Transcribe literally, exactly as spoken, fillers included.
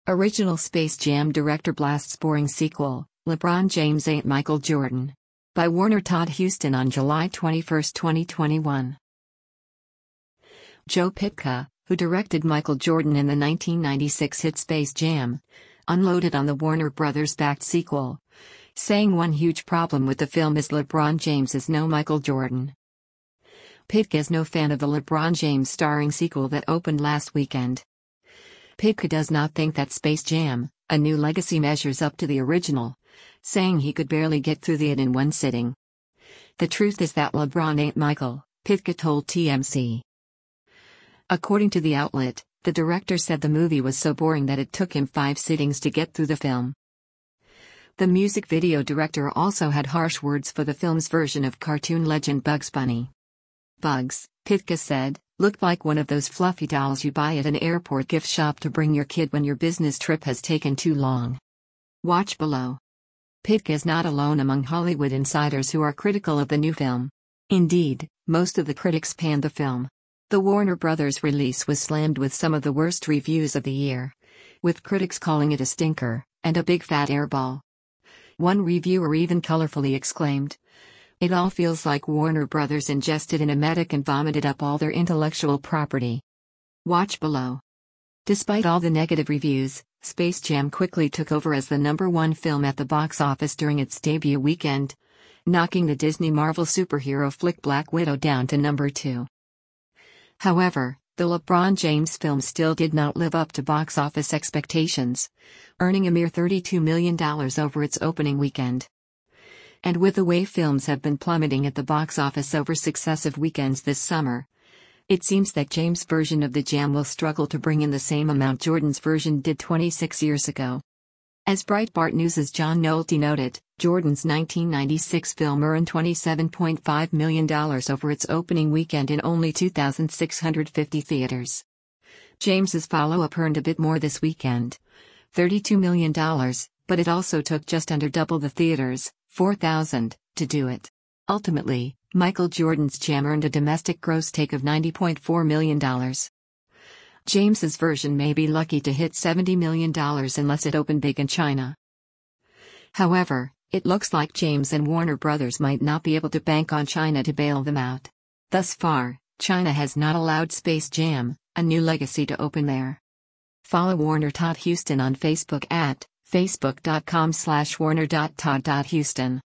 Original Space Jam director blasts boring sequel, LeBron James ain't Michael Jordan. By Warner Todd Huston on July twenty-first, twenty twenty-one. Joe Pytka, who directed Michael Jordan in the nineteen ninety-six hit Space Jam, unloaded on the Warner Brothers-backed sequel, saying one huge problem with the film is LeBron James is no Michael Jordan. Pytka is no fan of the LeBron James starring sequel that opened last weekend. Pytka does not think that Space Jam, A New Legacy measures up to the original, saying he could barely get through the it in one sitting. The truth is that LeBron ain't Michael, Pytka told T M C. According to the outlet, the director said the movie was so boring that it took him five sittings to get through the film. The music video director also had harsh words for the film's version of cartoon legend Bugs Bunny. Bugs, Pytka said, looked like one of those fluffy dolls you buy at an airport gift shop to bring your kid when your business trip has taken too long. Watch below. Pytka is not alone among Hollywood insiders who are critical of the new film. Indeed, most of the critics panned the film. The Warner Brothers release was slammed with some of the worst reviews of the year, with critics calling it a stinker and a big fat airball. One reviewer even colorfully exclaimed, "It all feels like Warner Brothers ingested an emetic and vomited up all their intellectual property." Watch below. Despite all the negative reviews, Space Jam quickly took over as the number one film at the box office during its debut weekend, knocking the Disney Marvel superhero flick Black Widow down to number two. However, the LeBron James film still did not live up to box office expectations, earning a mere thirty-two million dollars over its opening weekend. And with the way films have been plummeting at the box office over successive weekends this summer, it seems that James' version of the Jam will struggle to bring in the same amount Jordan's version did twenty-six years ago. As Breitbart News' John Nolte noted, Jordan's nineteen ninety-six film earned twenty-seven point five million dollars over its opening weekend in only two thousand six hundred fifty theaters. James's follow-up earned a bit more this weekend, thirty-two million dollars, but it also took just under double the theaters, four thousand, to do it. Ultimately, Michael Jordan's Jam earned a domestic gross take of ninety point four million dollars. James's version may be lucky to hit seventy million dollars unless it opened big in China. However, it looks like James and Warner Brothers might not be able to bank on China to bail them out. Thus far, China has not allowed Space Jam, A New Legacy to open there. Follow Warner Todd Huston on Facebook at facebook dot com slash warner dot todd dot huston.